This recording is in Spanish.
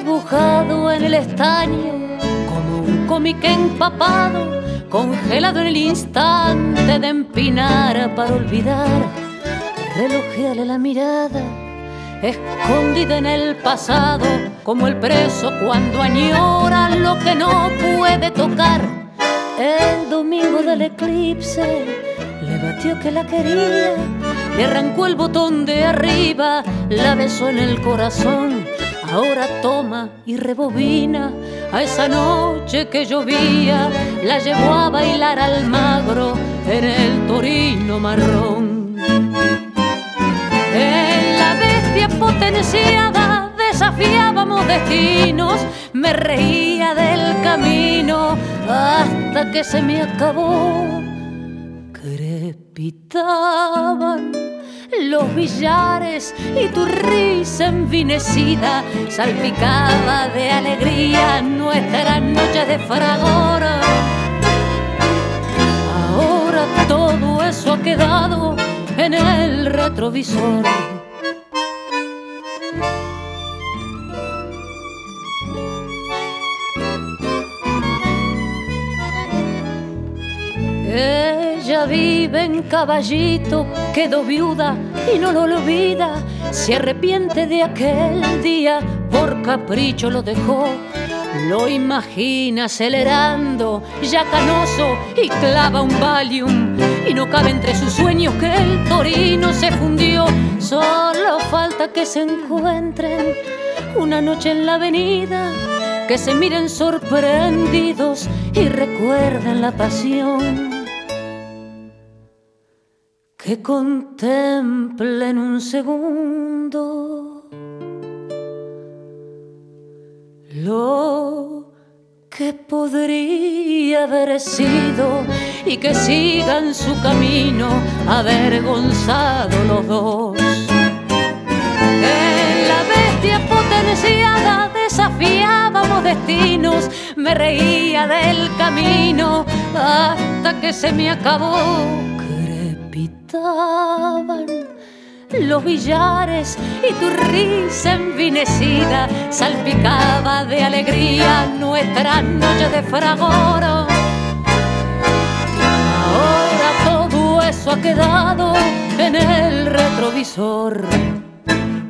dibujado en el estaño como un cómic empapado, congelado en el instante de empinar para olvidar. Relojeale la mirada, escondida en el pasado, como el preso cuando añora lo que no puede tocar. El domingo del eclipse le batió que la quería, le arrancó el botón de arriba, la besó en el corazón. Ahora toma y rebobina a esa noche que llovía, la llevó a bailar al magro en el Torino marrón. En la bestia potenciada desafiábamos destinos, me reía del camino hasta que se me acabó. Crepitaban los billares y tu risa envinecida salpicaba de alegría nuestra noche de fragor. Ahora todo eso ha quedado en el retrovisor. Ella vive en Caballito, quedó viuda y no lo olvida. Se arrepiente de aquel día, por capricho lo dejó. Lo imagina acelerando, ya canoso, y clava un Valium. Y no cabe entre sus sueños que el Torino se fundió. Solo falta que se encuentren una noche en la avenida, que se miren sorprendidos y recuerden la pasión. Que contemplen un segundo lo que podría haber sido y que sigan su camino avergonzados los dos. En la bestia potenciada desafiábamos destinos, me reía del camino hasta que se me acabó. Crepitaban los billares y tu risa envinecida salpicaba de alegría nuestra noche de fragor. Ahora todo eso ha quedado en el retrovisor.